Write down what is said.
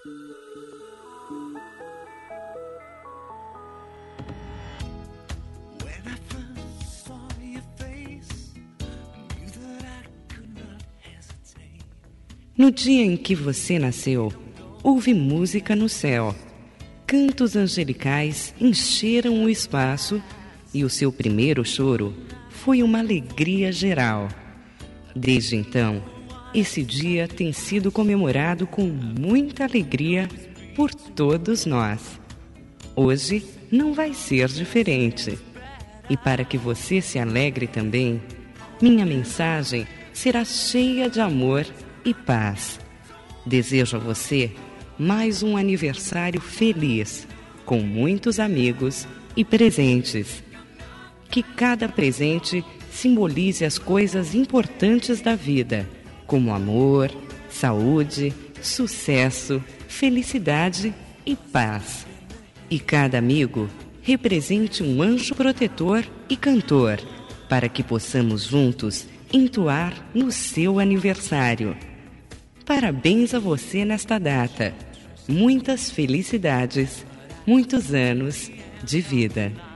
No dia em que você nasceu, houve música no céu. Cantos angelicais encheram o espaço e o seu primeiro choro foi uma alegria geral. Desde então, esse dia tem sido comemorado com muita alegria por todos nós. Hoje não vai ser diferente. E para que você se alegre também, minha mensagem será cheia de amor e paz. Desejo a você mais um aniversário feliz, com muitos amigos e presentes. Que cada presente simbolize as coisas importantes da vida, como amor, saúde, sucesso, felicidade e paz. E cada amigo represente um anjo protetor e cantor, para que possamos juntos entoar no seu aniversário. Parabéns a você nesta data. Muitas felicidades, muitos anos de vida.